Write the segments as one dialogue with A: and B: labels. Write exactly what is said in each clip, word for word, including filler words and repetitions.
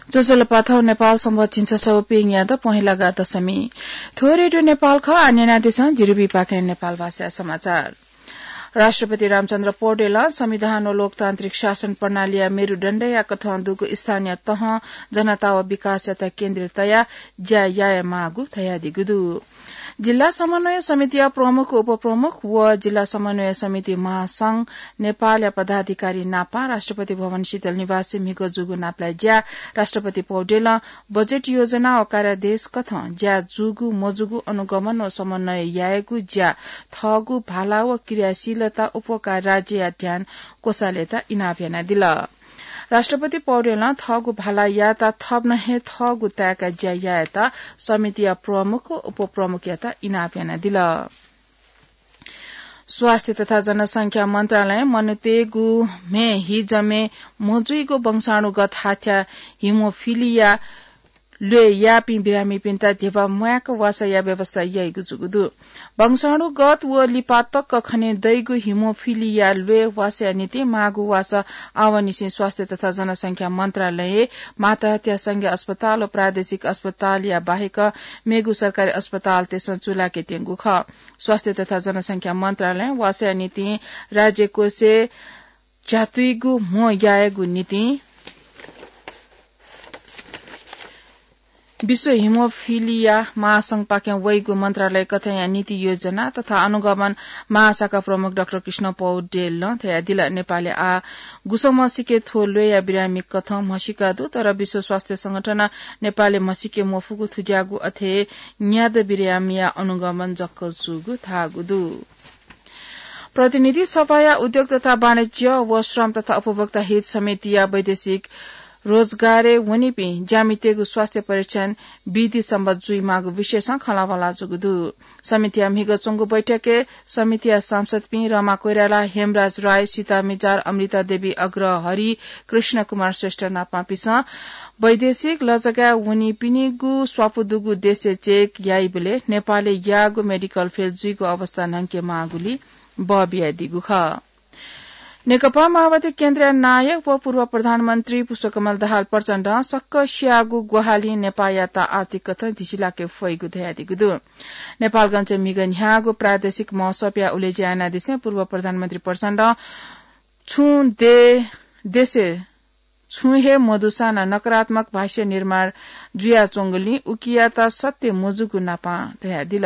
A: जोसोलपाथौ नेपाल सम्बत चिन्छ सौ पिङ याद पहिला गा दशमी थो रेडियो नेपाल ख अन्य देश जिरुबी पाखे नेपाल भाषा समाचार राष्ट्रपति रामचन्द्र पौडेल संविधान र लोकतान्त्रिक शासन प्रणाली मेरुदण्ड या कथन्दुको स्थानीय तह जनता व विकास यता केन्द्रितया ज्या या मागु थया दिगुदु जिल्ला समन्वय समिति प्रमुख उपप्रमुख व जिल्ला समन्वय समिति महासंघ नेपाल या पदाधिकारी नापा राष्ट्रपति भवन शीतल निवासी मिगो जुगु नाप्लाई ज्या राष्ट्रपति पौडेल बजेट योजना व कार्यादेश कथ ज्या जुगु मजुगु अनुगमन व समन्वय याएको ज्या थगु भाला व क्रियाशीलता उपकार राज्य या ध्यान कोषालेता इनाफेना दिल राष्ट्रपति पौडेल थगु भाला याता थप नहे थगु त्याका ज्या याता समितिया प्रमुख उपप्रमुख याता इनाफेना दिल स्वास्थ्य तथा जनसंख्या मन्त्रालय मनुतेगु मे हिजमे मोजुइगो वंशाणुगत हाथ्या हिमोफिलिया ले यापि बिरामी पिन्ता देवा मयाक वासा या व्यवस्था याइगु जुगुदु वंशाणुगत व लिपातक खने दैगु हिमोफिलिया ले वासा नीति मागु वासा आवनिसि स्वास्थ्य तथा जनसंख्या मन्त्रालय माता हत्या संघ अस्पताल र प्रादेशिक अस्पताल या बाहेक मेगु सरकारी अस्पताल तेस चुला के तेंगु ख स्वास्थ्य तथा जनसंख्या मन्त्रालय वासा नीति राज्य कोसे जातुइगु मो याएगु नीति विश्व हिमोफिलिया महासंघ पाक्या वैगु मन्त्रालय कथया नीति योजना तथा अनुगमन महाशाखा प्रमुख डाक्टर कृष्ण पौडेल थया दिल नेपाली आ गुसमसिके थोल्वे या बिरामी कथ मसिका दु तर विश्व स्वास्थ्य संगठन नेपाली मसिके मोफुगु थुज्यागु अथे न्याद बिरामिया अनुगमन जक्क जुगु थागुदु प्रतिनिधि सभा या उद्योग तथा वाणिज्य व श्रम तथा उपभोक्ता हित समिति या वैदेशिक रोजगारे वनिपि जामितेगु स्वास्थ्य परीक्षण विधि सम्बद्ध जुई मागु विशेषण खलावाला जुगुदु समितिया मिगचंगु बैठके समितिया सांसद पि रमा कोइराला हेमराज राय सीता मिजार अमृता देवी अग्र हरि कृष्ण कुमार श्रेष्ठ नापापिस वैदेशिक लजगा वनिपिनिगु स्वापुदुगु देशे चेक याइबले नेपाले यागु मेडिकल फिल्ड जुइगु अवस्था नंके मागुली बबिया दिगु ख नेकपा माओवादी केन्द्रीय नायक व पूर्व प्रधानमन्त्री पुष्पकमल दाहाल प्रचण्ड सक्क स्यागु गुहाली नेपायाता आर्थिक कथन दिशिलाके फैगु धयादिगुदु नेपालगञ्ज मिगन ह्यागु प्रादेशिक महोत्सव या उलेजियाना दिसे पूर्व प्रधानमन्त्री प्रचण्ड छु दे देशे छुहे मधुसाना नकारात्मक भाष्य निर्माण जुया चोंगली उकियाता सत्य मोजुगु नापा धयादिल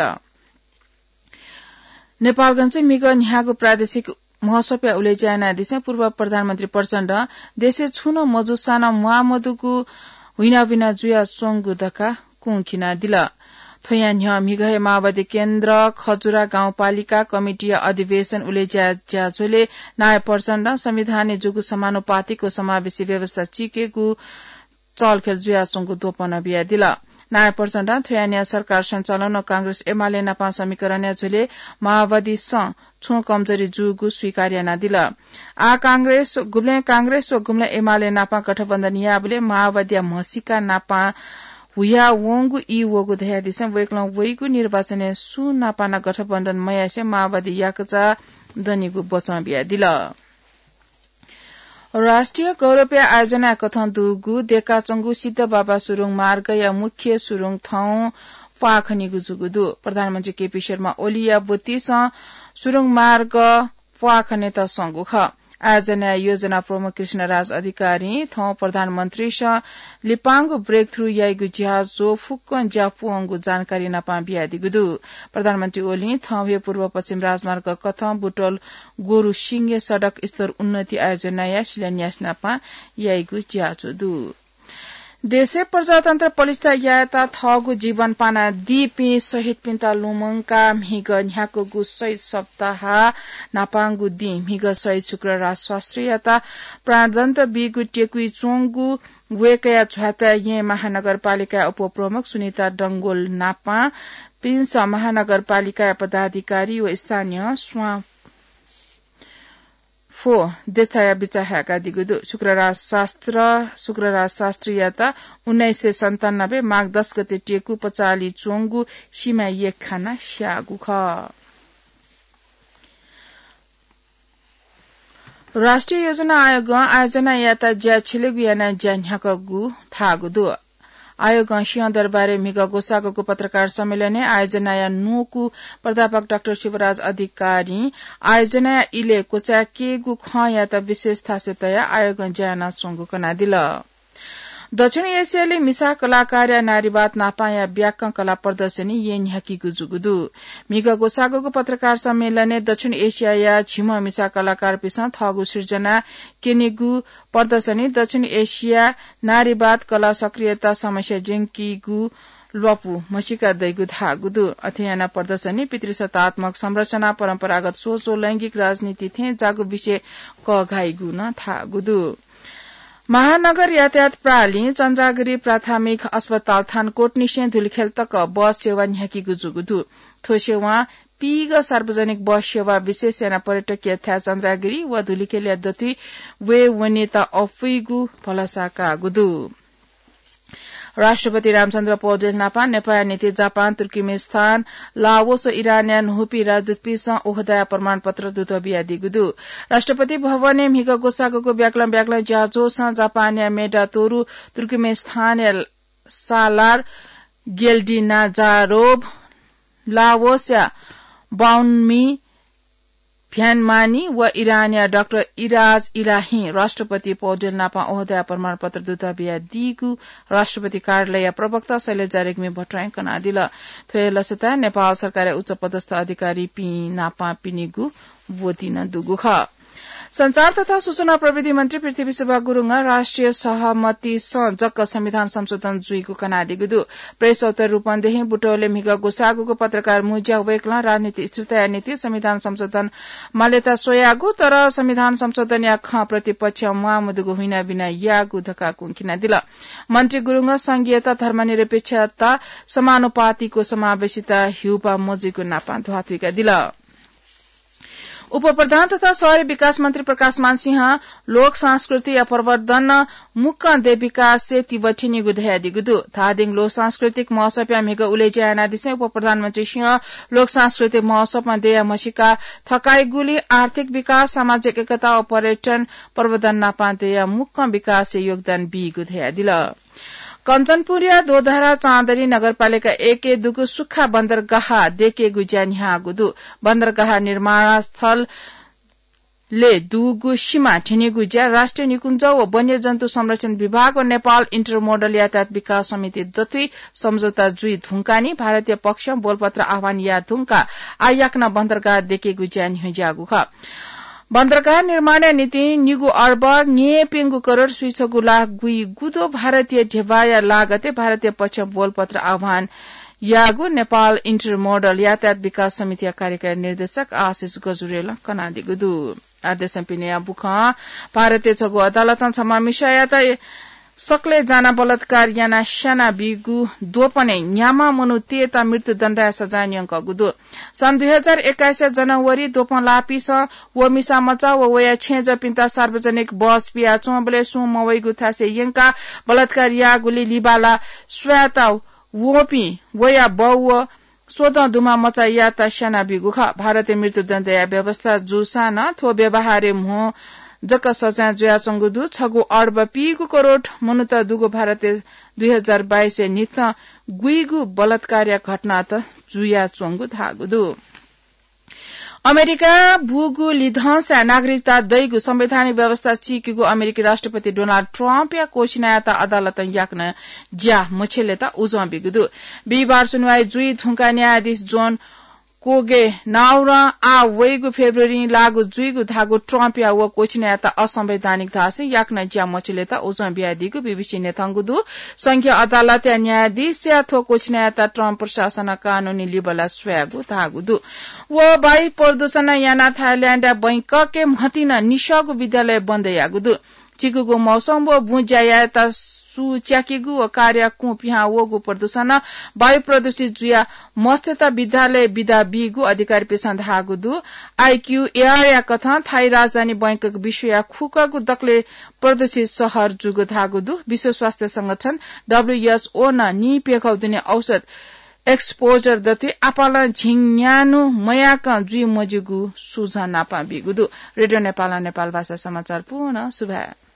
A: नेपालगञ्ज मिगन ह्यागु प्रादेशिक महोत्सव उलेजियाना दिसे पूर्व प्रधानमन्त्री प्रचण्ड देशे छुन मजुसाना मुहामदुगु हुइना बिना जुया सोंगु दका कुंखिना दिल थोया न्ह मिगहे माओवादी केन्द्र खजुरा गाउँपालिका कमिटी अधिवेशन उलेजिया ज्याझोले नाय प्रचण्ड संविधान जुगु समानुपातिको समावेशी व्यवस्था चिकेगु चलखेल जुया सोंगु दोपन बिया दिल नाय प्रचण्ड थोयानिया सरकार सञ्चालन कांग्रेस एमाले नापा समीकरण झोले माओवादी स छु कमजोरी जुगु स्वीकार्य न दिल आ कांग्रेस गुम्ले कांग्रेस व गुम्ले एमाले नापा गठबन्धन याबले माओवादी मसिका नापा हुया वोंगु ई वोगु धया दिसे वेक्लो वैगु निर्वाचन सु नापाना गठबन्धन मयासे माओवादी याकचा दनिगु बचा बिया दिल राष्ट्रिय गौरव आयोजना कथन दुगु देकाचंगु सिद्ध बाबा सुरुङ मार्ग या मुख्य सुरुङ ठाउँ पाखनिगु जुगुदु प्रधानमन्त्री केपी शर्मा ओली या बुत्तीस सुरुङ मार्ग पाखने त संगु ख आयोजना योजना प्रमुख कृष्णराज अधिकारी थौ प्रधानमन्त्री स लिपांगु ब्रेक थ्रु याइगु जहाज जो फुक्कन जापुंगु जानकारी नपा बियादिगुदु प्रधानमन्त्री ओली थौवे पूर्व पश्चिम राजमार्ग कथम बुटोल गोरु सिंगे सड़क स्तर उन्नति आयोजना या शिलान्यास नपा याइगु ज्याचुदु देशे प्रजातन्त्र पलिस्ता याता थगु जीवन पाना दीपी सहित पिन्ता लुमंका मिग न्याको गु सहित सप्ताह नापांगु दी मिग सहित शुक्रबार शास्त्रीयता प्राणदन्त बिगु टेकुई चोंगु वेकया छाता ये महानगरपालिका उपप्रमुख सुनिता डंगोल नापा पिन्स महानगरपालिका पदाधिकारी व स्थानीय स्वा फो देचाया बिचाहाका दिगुदु शुक्रराज शास्त्र शुक्रराज शास्त्रीयता उन्नाइस सय सन्तानब्बे माघ दस गते टेकु पचाली चोंगु सीमा एक खाना स्यागु ख राष्ट्रिय योजना आयोग आयोजना याता ज्या छिलेगु याना ज्यान्याकगु थागुदु आयोग सिंहदरबारे मिग गोसागको पत्रकार सम्मेलन आयोजना या नोकु प्राध्यापक डाक्टर शिवराज अधिकारी आयोजना इले कोचा केगु ख याता विशेष थासेतया आयोग ज्याना चंगु कना दिल दक्षिण एसियाले मिसा कलाकार या नारीवाद नापाया व्याक कला प्रदर्शनी ये न्याकी गुजुगुदु मिग गोसागको पत्रकार सम्मेलन दक्षिण एशिया या छिम मिसा कलाकार पिसा थगु सृजना केनेगु प्रदर्शनी दक्षिण एशिया नारीवाद कला सक्रियता समस्या जेंकीगु लपु मसिका दैगु धागुदु अध्ययन प्रदर्शनी पितृसत्तात्मक संरचना परम्परागत सोच ओ लैंगिक राजनीति थे जागु विषय क घाइगु न थागुदु महानगर यातायात प्रणाली चन्द्रागिरी प्राथमिक अस्पताल थानकोट निशे धुलिखेल तक बस सेवा न्याकी गुजुगुदु थो सेवा पीग सार्वजनिक बस सेवा विशेष सेना पर्यटकीय थ्या चन्द्रागिरी व धुलिखेल यद्यति वे वनिता अफुइगु फलसाका गुदु राष्ट्रपति रामचन्द्र पौडेल नापा नेपाल नीति जापान तुर्कमेनिस्तान लाओस इरानियन हुपी राजदूत ओहदा प्रमाण पत्र दूत बियादी गुदु राष्ट्रपति भवने मिग गोसागको ब्याक्लम ब्याक्लम ज्याजो सा जापानिया मेडा तोरु तुर्कमेनिस्तान सालार गेल्डिनाजारोभ लाओस बाउनमी भ्यानमानी व इरानिया डाक्टर इराज इलाही राष्ट्रपति पौडेल नापा ओहदा प्रमाण पत्र दूत बिया दिगु राष्ट्रपति कार्यालय प्रवक्ता शैलजा रेग्मी भट्टराई कना दिल थोय लसता नेपाल सरकार उच्च पदस्थ अधिकारी पी नापा पिनिगु वोतिन दुगु ख संचार तथा सूचना प्रविधि मन्त्री पृथ्वी सुब्बा गुरुङ राष्ट्रिय सहमति जक संविधान संशोधन जुइको कनादिगुदु प्रेस उत्तर रूपन्देही बुटोले मिग गोसागुको पत्रकार मुज्या वेक्ला राजनीति स्थिरता नीति संविधान संशोधन मालेता सोयागु तर संविधान संशोधन या ख प्रतिपक्ष मुआमुदुगु हुइना बिना यागु धका कुंकिना दिल मन्त्री गुरुङ संघीयता धर्मनिरपेक्षता समानुपातिको समावेशिता हिउपा मोजीको नापा ध्वात्विका दिल उप प्रधान तथा शहरी विकास मन्त्री प्रकाश मानसिंह लोक संस्कृति या प्रवर्धन मुक्का दे विकास से तिवठिनी गुधयादी गुदु थादिङ लोक सांस्कृतिक महोत्सव या मेग उलेजा यानादिसे उप प्रधानमन्त्री सिंह लोक सांस्कृतिक महोत्सवमा देया मसिका थकाई गुली आर्थिक विकास सामाजिक एकता और पर्यटन प्रवर्धन नापाते या मुक्का विकास से योगदान बी गुधयादिल कञ्चनपुरिया दोधरा चाँदरी नगरपालिका एक दुगु सुक्खा बन्दरगाह देके गुज्यान्हा गुदु बन्दरगाह निर्माण स्थल ले दुगु सीमा ठिनी गुज्या राष्ट्रिय निकुञ्ज व वन्यजन्तु संरक्षण विभाग और नेपाल इन्टरमोडल यातायात विकास समिति दत्वी सम्झौता जुई धुंकानी भारतीय पक्ष बोलपत्र आह्वान या धुंका आयाक्न बन्दरगाह देके गुज्यानि हजागु ख बन्दरगाह निर्माण नीति निगु अर्ब nye पेंगु करोड़ सुइछगु लाख गुई गुदो भारतीय ढेवाया लागते भारतीय पक्ष बोलपत्र आह्वान यागु नेपाल इन्टरमोडल यातायात विकास समिति कार्यकारी निर्देशक आशिष गजुरेल कनादी गुदु आदेश पिने बुख भारतीय छगु अदालत क्षमा मिसायाता सकले जाना बलात्कार याना शाना बिगु दोपने न्यामा मनु तेता मृत्यु दण्ड सजाय न्यंक गुदु सन् दुई हजार एक्काइस जनवरी दोपन लापिस व मिसा मचा व वया छेज पिन्ता सार्वजनिक बस पिया चोबले सु मवैगु थासे यंका बलात्कार या गुली लिबाला स्वाता वोपी वया बव सोध दुमा मचा याता शाना बिगु ख भारतीय मृत्यु दण्ड व्यवस्था जुसान थो व्यवहारे मो जक सजा जुया चंगुदु छगु अर्ब पीगु करोड़ मनुत दुगु भारतीय दुई हजार बाइस निथ गुइगु बलात्कार घटना त जुया चंगु धागुदु अमेरिका भूगु लिधंस नागरिकता दैगु संवैधानिक व्यवस्था चिकिगु अमेरिकी राष्ट्रपति डोनाल्ड ट्रम्प या कोचिनायाता अदालत याक्न ज्या मछेलेता उजमा बिगुदु बिबार सुनवाई जुई धुंका न्यायाधीश जोन कोगे नाउरा आ वेगु फेब्रुअरी लागु जुइगु धागु ट्रम्प या व कोचिनायाता असंवैधानिक धासे याक्न ज्या मछेलेता उजमा बियादिगु बीबीसी नेथंगुदु संघीय अदालत या न्यायाधीश या थो कोचिनायाता ट्रम्प प्रशासन कानूनी लिबला स्वयागु धागुदु व बाई प्रदूषण याना थाइल्याण्ड बैंक के महतिन निशगु विद्यालय बन्द यागुदु चिकुगु मौसम व बुज्यायाता सु च्याकिगु व कार्य कु पिहा वगु प्रदूषण वायु प्रदूषित जुया मस्तेता विद्यालय विदा बिगु अधिकारी पेशन धागुदु आईक्यू एआर या कथा थाई राजधानी बैंकक विश्व या खुकगु दक्ले प्रदूषित शहर जुगु धागुदु विश्व स्वास्थ्य संगठन डब्ल्यूएचओ न नि पेखौ दिने औषध एक्सपोजर दति आपाला झिङन्यानु मयाका जुइ मजुगु सुझा नापा बिगुदु। रेडियो नेपाल नेपाल भाषा समाचार पुनः सुभा